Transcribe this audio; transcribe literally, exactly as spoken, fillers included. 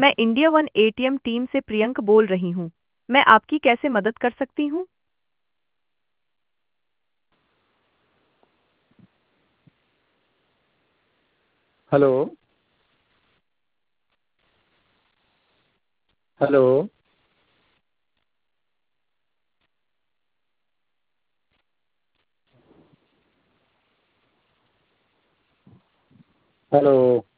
मैं India one ATM team से प्रियंक बोल रही हूँ। मैं आपकी कैसे मदद कर सकती हूँ? हेलो। हेलो। हेलो।